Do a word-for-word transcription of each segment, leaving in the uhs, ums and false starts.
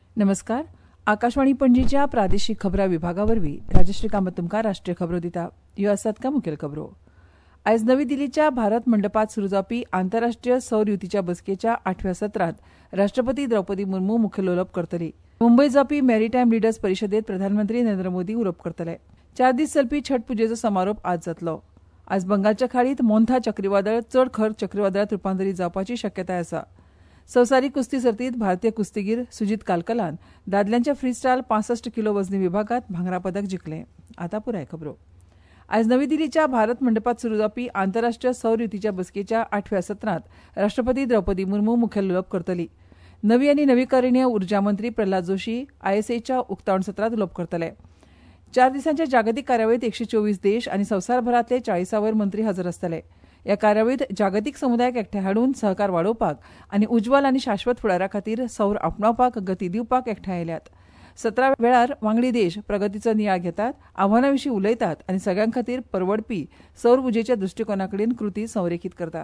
नमस्कार. आकाशवाणी पणजीच्या प्रादेशीक खबरां विभागावरवीं राजश्री कामत तुमकां राष्ट्रीय खबरो दिता. ह्यो आसात कांय मुखेल खबरो. आयज नवी दिल्लीच्या भारत मंडपात सुरू जावपी आंतरराष्ट्रीय सौर युतीच्या बसकेच्या आठव्या सत्रांत राष्ट्रपती द्रौपदी मुर्मू मुखेल उलोवप करतली. मुंबयत जावपी मॅरीटायम लिडर्स परिशदेंत प्रधानमंत्री नरेंद्र मोदी उलोवप करतले. चार दीस चलपी छठ पुजेचो समारोप आज जातलो. आज बंगालच्या खाडींत मोंथा चक्रीवादळ चड खर चक्रीवादळांत रुपांतरीत जावपाची शक्यताय आसा. संवसारीक कुस्ती सर्तींत भारतीय कुस्तीगीर सुजीत कालकलान दादल्यांच्या फ्रीस्टायल पासष्ट किलो वजनी विभागांत भांगरा पदक जिखलें. आतां पुराय खबरो. आयज नवी दिल्लीच्या भारत मंडपात सुरू जावपी आंतरराष्ट्रीय सौर युतीच्या बसकेच्या आठव्या सत्रांत राष्ट्रपती द्रौपदी मुर्मू मुखेल उलोवप करतली. नवी आनी नवीकरणीय उर्जा मंत्री प्रल्हाद जोशी आयएसएच्या उक्तावण सत्रांत उलोवप करतले. चार दिसांच्या जागतीक कार्यावळींत एकशे चोवीस देश आनी संवसारभरांतले चाळीसावयर मंत्री हजर आसतले. ह्या कार्यावळींत जागतीक समुदायाक एकठांय हाडून सहकार वाडोवपाक आनी उज्वल आनी शाश्वत फुडारा खातीर सौर आपणावपाक गती दिवपाक एकठांय आयल्यात. सतरा वेळार वांगडी देश प्रगतीचो नियाळ घेतात, आव्हानां विशीं उलयतात आनी सगळ्यां खातीर परवडपी सौर उर्जेच्या दृश्टिकोनाकडेन कृती संरेखीत करतात.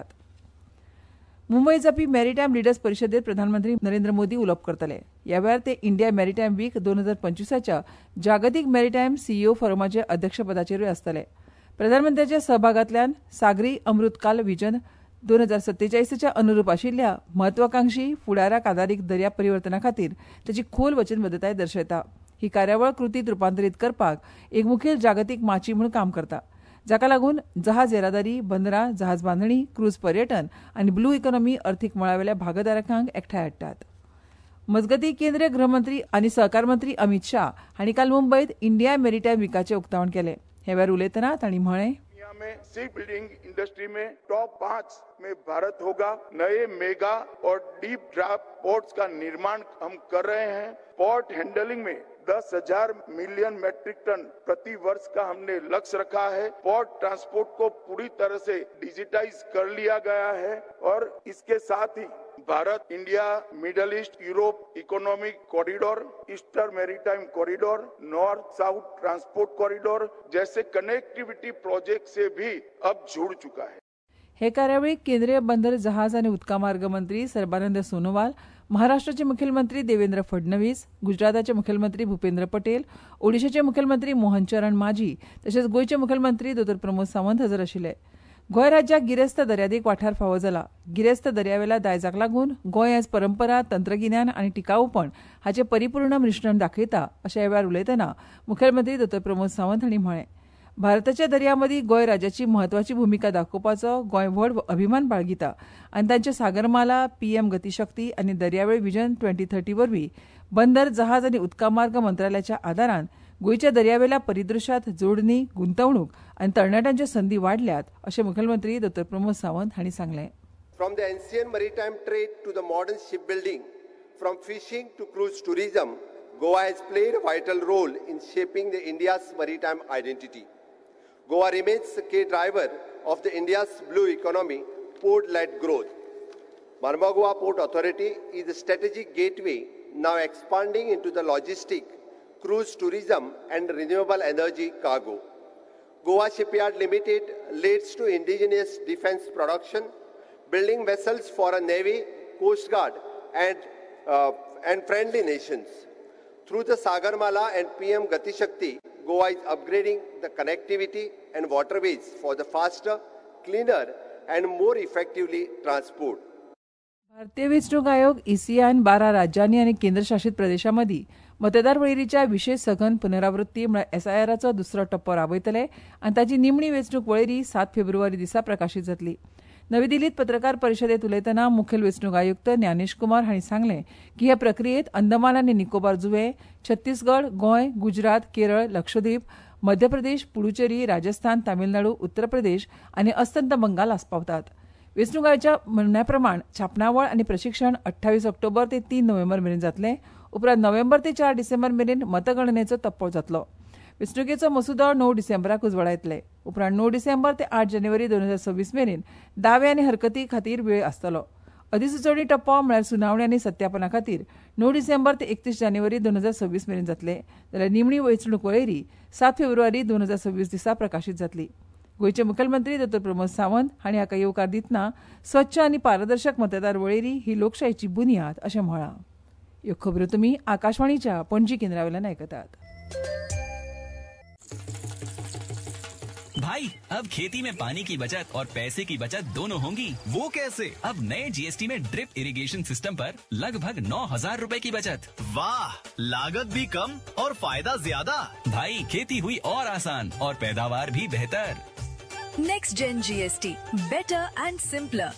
मुंबयत जावपी मॅरीटायम लिडर्स परिशदेंत प्रधानमंत्री नरेंद्र मोदी उलोवप करतले. ह्या वेळार ते इंडिया मॅरीटायम वीक दोन हजार पंचवीसाच्या जागतीक मॅरीटायम सीईओ फोरमाचे अध्यक्षपदाचेरूय आसतले. प्रधानमंत्र्यांच्या सहभागांतल्यान सागरी अमृतकाल विजन दोन हजार सत्तेचाळीसच्या अनुरूप आशिल्ल्या म्हत्वाकांक्षी फुडाराक आदारीत दर्या परिवर्तना खातीर ताची खोल वचनबद्धताय दर्शयता. ही कार्यावळ कृतींत रुपांतरीत करपाक एक मुखेल जागतीक माची म्हूण काम करता, जाका लागून जहाज येरादारी, बंदरां, जहाज बांदणी, क्रूज पर्यटन आनी ब्लू इकॉनॉमी अर्थीक मळावेल्या भागधारकांक एकठांय हाडटात. मजगतीं केंद्रीय गृहमंत्री आनी सहकार मंत्री अमित शाह हांणी काल मुंबयत इंडिया मॅरीटायम वीकाचें उक्तावण केलें. हे वेळार उलयतना तांणी म्हळें, में सी बिल्डिंग इंडस्ट्री में टॉप पांच में भारत होगा. नए मेगा और डीप ड्राफ्ट पोर्ट्स का निर्माण हम कर रहे हैं. पोर्ट हैंडलिंग में दस हजार मिलियन मैट्रिक टन प्रति वर्ष का हमने लक्ष्य रखा है. पोर्ट ट्रांसपोर्ट को पूरी तरह से डिजिटाइज कर लिया गया है और इसके साथ ही Bharat India Middle East Europe economic corridor, eastern maritime corridor, north south transport corridor जैसे कनेक्टिविटी प्रोजेक्ट से भी अब जुड़ चुका है. हे कार्यावळीक केंद्रीय बंदर, जहाज आनी उदका मार्ग मंत्री सर्बानंद सोनोवाल, महाराष्ट्राचे मुखेलमंत्री देवेंद्र फडणवीस, गुजराताचे मुखेलमंत्री भूपेंद्र पटेल, ओडिशाचे मुखेलमंत्री मोहन चरण माझी तशेंच गोंयचे मुखेलमंत्री दोतोर प्रमोद सावंत हजर आशिल्ले. गोंय राज्याक गिरेस्त दर्यादेग वाठार फावो जाला. गिरेस्त दर्यावेल्या दायजाक लागून गोंय आयज परंपरा, तंत्रगिन्यान आनी टिकाऊपण हाचे परिपूर्ण मिश्रण दाखयता अशें ह्या वेळार उलयतना मुखेलमंत्री दोतोर प्रमोद सावंत हांणी म्हळें. भारताच्या दर्यामदी गोंय राज्याची म्हत्वाची भूमिका दाखोवपाचो गोंय व्हड अभिमान बाळगिता आनी तांचे सागरमाला, पीएम गतीशक्ती आनी दर्यावेळ विजन ट्वेंटी थर्टी वरवीं बंदर, जहाज आनी उदका मार्ग मंत्रालयाच्या आदारान गोंयच्या दर्यावेल्या परिदृश्यांत जोडणी, गुंतवणूक आनी तरणाट्यांच्यो संदी वाडल्यात अशें मुखेलमंत्री दोतोर प्रमोद सावंत हांणी सांगलें. From the ancient maritime trade to the modern shipbuilding, from fishing to cruise tourism, Goa has played a vital role in shaping the India's maritime identity. Goa remains a key driver of the India's blue economy, port-led growth. Marmagua Port Authority is a strategic gateway now expanding into the logistic, cruise tourism and renewable energy cargo. Goa Shipyard Limited leads to indigenous defense production, building vessels for a navy, coast guard and uh, and friendly nations. Through the Sagarmala and P M Gati Shakti, Goa is upgrading the connectivity and waterways for the faster, cleaner and more effectively transport. भारतीय वेंचणूक आयोग ईसीआयन बारा राज्यांनी आनी केंद्रशासित प्रदेशांमदी मतदार वळेरीच्या विशेष सघन पुनरावृत्ती म्हळ्यार एसआयआराचो दुसरो टप्पो राबयतले आनी ताची निमणी वेंचणूक वळेरी सात फेब्रुवारी दिसा प्रकाशीत जातली. नवी दिल्लीत पत्रकार परिशदेत उलयतना मुखेल वेंचणूक आयुक्त ज्ञानेश कुमार हांणी सांगलें की ह्या प्रक्रियेत अंदमान आनी निकोबार जुंवे, छत्तीसगड, गोंय, गुजरात, केरळ, लक्षद्वीप, मध्य प्रदेश, पुडुचेरी, राजस्थान, तामिळनाडू, उत्तर प्रदेश आनी अस्तंत बंगाल आस्पावतात. वेंचणूक आयोगाच्या म्हणण्या प्रमाण छापणावळ आनी प्रशिक्षण अठ्ठावीस ऑक्टोबर ते तीन नोव्हेंबर मेरेन जातलें. उपरांत नोव्हेंबर ते चार डिसेंबर मेरेन मतगणनेचो टप्पो जातलो. वेंचणुकेचो मसुदो णव डिसेंबराक उजवाडा येतले. उपरांत णव डिसेंबर ते आठ जानेवारी दोन हजार सव्वीस मेरेन दावे आनी हरकती खातीर वेळ आसतलो. अधिसुचोवणी टप्पो म्हळ्यार सुनावणी आनी सत्यापना खातीर णव डिसेंबर ते एकतीस जानेवारी दोन हजार सव्वीस मेरेन जातले, जाल्यार निमणी वेंचणूक वळेरी सात फेब्रुवारी दोन हजार सव्वीस दिसा प्रकाशीत जातली. गोयचे मुखेलमंत्री दोतोर प्रमोद सावंत हांणी हाका येवकार दितना स्वच्छ आनी पारदर्शक मतदार वळेरी ही लोकशायेची बुन्याद अशें म्हळां. ह्यो खबरो तुमी आकाशवाणीच्या पणजी केंद्रावेल्यान आयकतात. भाई, अब खेती में पानी की बचत और पैसे की बचत दोनों होंगी. वो कैसे? अब नए जीएसटी में ड्रिप इरिगेशन सिस्टम पर लगभग नौ हजार रूपए की बचत. वाह, लागत भी कम और फायदा ज्यादा. भाई, खेती हुई और आसान और पैदावार भी बेहतर. Next gen GST, better and simpler.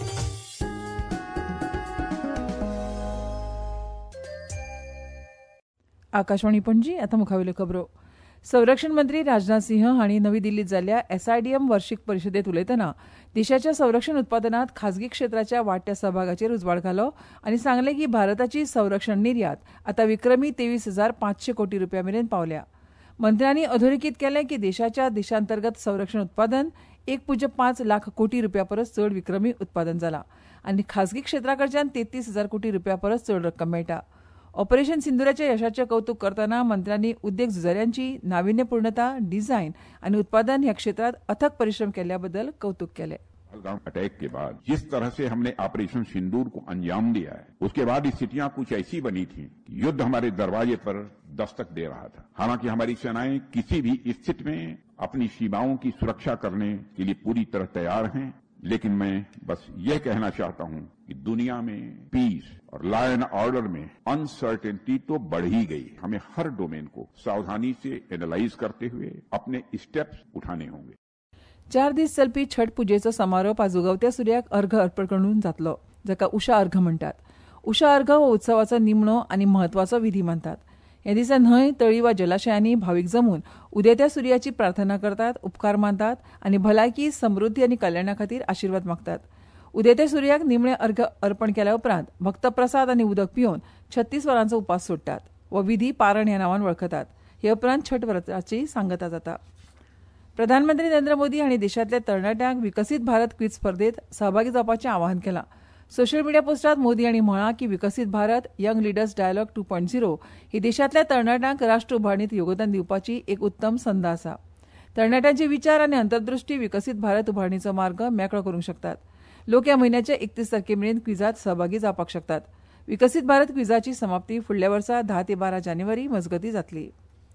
Akashvani Panaji. आता मुखावेल्यो खबरो. संरक्षण मंत्री राजनाथ सिंह हांणी नवी दिल्लीत जाल्ल्या एसआयडीएम वार्षिक परिशदेत उलयतना देशाच्या संरक्षण उत्पादनात खाजगी क्षेत्राच्या वाडट्या सहभागाचेर उजवाड घालो आनी सांगलें की भारताची संरक्षण निर्यात आतां विक्रमी तेवीस हजार पांचशे कोटी रुपया मेरेन पावल्या. मंत्र्यांनी अधोरेखित केलें की देशाच्या देशांतर्गत संरक्षण उत्पादन एक पुज्य पांच लाख कोटी रुपया परस चड विक्रमी उत्पादन जालां आनी खाजगी क्षेत्रा कडच्यान तेत्तीस हजार कोटी रुपया परस चड रक्कम मेळटा. ऑपरेशन सिंदुराच्या यशाचें कौतुक करतना मंत्र्यांनी उद्देग झुजाऱ्यांची नाविन्यपूर्णता, डिझायन आनी उत्पादन ह्या क्षेत्रात अथक परिश्रम केल्या बद्दल कौतुक केलें. पहलगाम अटैक के बाद जिस तरह से हमने ऑपरेशन सिंदूर को अंजाम दिया है, उसके बाद स्थितियां कुछ ऐसी बनी थी कि युद्ध हमारे दरवाजे पर दस्तक दे रहा था. हालांकि हमारी सेनाएं किसी भी स्थिति में अपनी सीमाओं की सुरक्षा करने के लिए पूरी तरह तैयार हैं, लेकिन मैं बस ये कहना चाहता हूं कि दुनिया में पीस और लॉ एंड ऑर्डर में अनसर्टेनिटी तो बढ़ ही गई. हमें हर डोमेन को सावधानी से एनालाइज करते हुए अपने स्टेप्स उठाने होंगे. चार दीस चलपी छठ पुजेचो समारोप आज उगवत्या सूर्याक अर्घ अर्पण करून जातलो, जाका उषा अर्घ म्हणटात. उषा अर्घ हो उत्सवाचो निमणो आनी महत्वाचो विधी मानतात. हे दिसा न्हंय, तळी वा जलाशयांनी भावीक जमून उदेत्या सूर्याची प्रार्थना करतात, उपकार मानतात आनी भलायकी, समृद्धी आनी कल्याणा खातीर आशिर्वाद मागतात. उदेत्या सूर्याक निमणे अर्घ अर्पण केल्या उपरांत भक्तप्रसाद आनी उदक पिवन छत्तीस वरांचो उपास सोडटात. हो विधी पारण ह्या नांवान वळखतात. हे उपरांत छठ व्रताची सांगता जाता. प्रधानमंत्री नरेंद्र मोदी हांणी देशांतल्या तरणाट्यांक विकसीत भारत क्विज स्पर्धेत सहभागी जावपाचें आवाहन केलां. सोशल मिडिया पोस्टांत मोदी हांणी म्हळां की विकसीत Bharat young leaders dialogue two point zero ही देशांतल्या तरणाट्यांक राष्ट्र उभारणीत योगदान दिवपाची एक उत्तम संद आसा. तरणाट्यांचे विचार आनी अंतर्दृष्टी विकसीत भारत उभारणीचो मार्ग मेकळो करूंक शकतात. लोक ह्या म्हयन्याच्या एकतीस तारखे मेरेन क्विजात सहभागी जावपाक शकतात. विकसीत भारत क्विजाची समाप्ती फुडल्या वर्सा धा ते बारा जानेवारी मजगतीं जातली.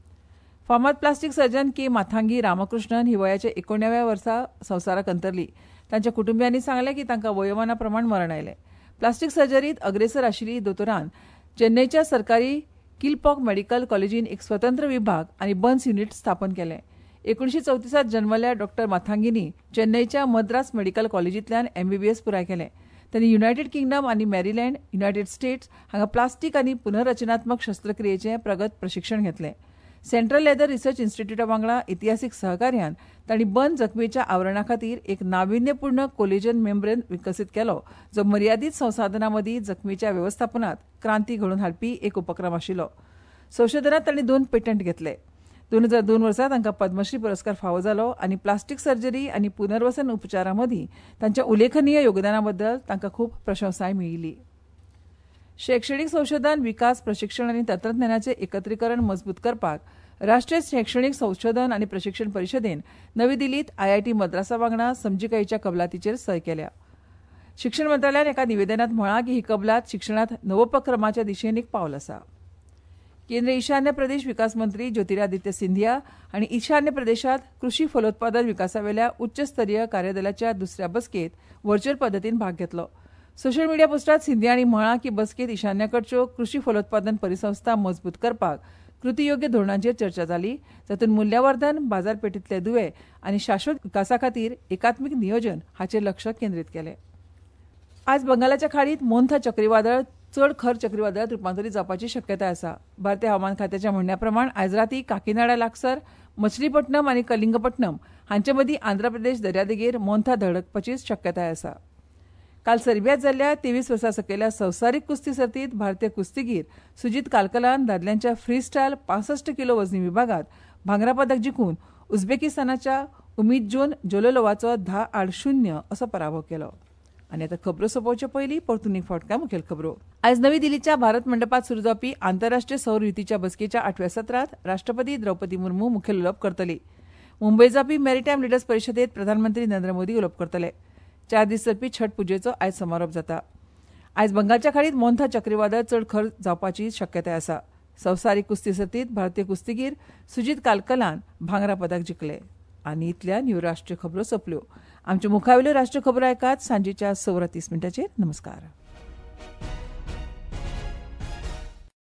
फामाद plastic surgeon K Mathangi Ramakrishnan ही वयाच्या एकोणव्या वर्सा संवसाराक अंतरली. तांच्या कुटुंबियांनी सांगलें की तांकां वयोमाना प्रमाण मरण आयलें. प्लास्टीक सर्जरीत अग्रेसर आशिल्ली दोतोरान चेन्नयच्या सरकारी किलपॉक मेडिकल कॉलेजीन एक स्वतंत्र विभाग आनी बर्न्स युनिट स्थापन केलें. एकोणीशे चौतीसात जल्मल्ल्या डॉक्टर माथांगीनी चेन्नयच्या मद्रास मेडिकल कॉलेजींतल्यान एमबीबीएस पुराय केलें. तांणी युनायटेड किंगडम आनी मॅरीलँड, युनायटेड स्टेट्स हांगा प्लास्टीक आनी पुनर्रचनात्मक शस्त्रक्रियेचें प्रगत प्रशिक्षण घेतलें. सेंट्रल लेदर रिसर्च इन्स्टिट्यूटा वांगडा इतिहासीक सहकार्यान तांणी बंद जखमेच्या आवरणा खातीर एक नाविन्यपूर्ण कोलेजन मेम्ब्रेन विकसीत केलो, जो मर्यादीत संसाधनां मदीं जखमेच्या वेवस्थापनात क्रांती घडोवन हाडपी एक उपक्रम आशिल्लो. संशोधनात तांणी दोन पेटंट घेतले. दोन हजार दोन वर्सा तांकां पद्मश्री पुरस्कार फावो जालो आनी प्लास्टीक सर्जरी आनी पुनर्वसन उपचारा मदीं तांच्या उल्लेखनीय योगदाना बद्दल तांकां खूब प्रशंसाय मेळिल्ली. शैक्षणीक संशोधन, विकास, प्रशिक्षण आनी तंत्रज्ञानाचें एकत्रीकरण मजबूत करपाक राष्ट्रीय शैक्षणीक संशोधन आनी प्रशिक्षण परिशदेन नवी दिल्लीत आयआयटी मद्रासा वांगडा समजिकायेच्या कबलातीचेर सय केल्या. शिक्षण मंत्रालयान एका निवेदनांत म्हळां की ही कबलात शिक्षणांत नवोपक्रमाच्या दिशेन एक पावल आसा. केंद्रीय ईशान्य प्रदेश विकास मंत्री ज्योतिरादित्य सिंधिया हांणी ईशान्य प्रदेशांत कृशी फलोत्पादन विकासावेल्या उच्चस्तरीय कार्यदलाच्या दुसऱ्या बसकेत व्हर्च्युअल पद्दतीन भाग घेतलो. सोशल मिडिया पोस्टात सिंधिया हांणी म्हळां की बसकेत ईशान्याकडच्यो कृशी फलोत्पादन परिसंस्था मजबूत करपाक कृतीयोग्य धोरणांचेर चर्चा जाली, जातूंत मूल्यवर्धन, बाजारपेठेंतले दुवे आनी शाश्वत विकासा खातीर एकात्मीक नियोजन हाचेर लक्ष केंद्रीत केलें. आज बंगालाच्या खाडींत मोन्था चक्रीवादळ चड खर चक्रीवादळांत रुपांतरीत जावपाची शक्यताय आसा. भारतीय हवामान खात्याच्या म्हणण्या प्रमाण आयज रातीं काकिनाडा लागसार मछलीपट्टणम आनी कलिंगपट्टणम हांचे मदीं आंध्र प्रदेश दर्यादेगेर मोन्था धडकपाची शक्यताय आसा. काल सर्बियांत जाल्ल्या तेवीस वर्सां सकयल्या संवसारीक कुस्ती सर्तींत भारतीय कुस्तीगीर सुजीत कालकलान दादल्यांच्या फ्री स्टायल पासष्ट किलो वजनी विभागात भांगरा पदक जिखून उझबेकिस्तानाच्या उमीदजोन जोलोलोवाचो धा आड शुन्य असो पराभव केलो. आनी आतां खबरो सोंपोवचे पयलीं परतून एक फावट मुखेल खबरो. आयज नवी दिल्लीच्या भारत मंडपात सुरू जावपी आंतरराष्ट्रीय सौर युतीच्या बसकेच्या आठव्या सत्रांत राष्ट्रपती द्रौपदी मुर्मू मुखेल उलोवप करतली. मुंबयत जावपी मॅरीटायम लिडर्स परिशदेत प्रधानमंत्री नरेंद्र मोदी उलोवप करतले. चार दीस चलपी छठ पुजेचो आयज समारोप जाता. आयज बंगालच्या खाडीत मोन्था चक्रीवादळ चड खर जावपाची शक्यताय आसा. संवसारीक कुस्ती सर्तीत भारतीय कुस्तीगीर सुजीत कालकलान भांगरा पदक जिखले. आनी इतल्यान ह्यो राष्ट्रीय खबरो सोंपल्यो. आमच्यो मुखावेल्यो राष्ट्रीय खबरो आयकात सांजेच्या स वरां तीस मिनटांचेर. नमस्कार.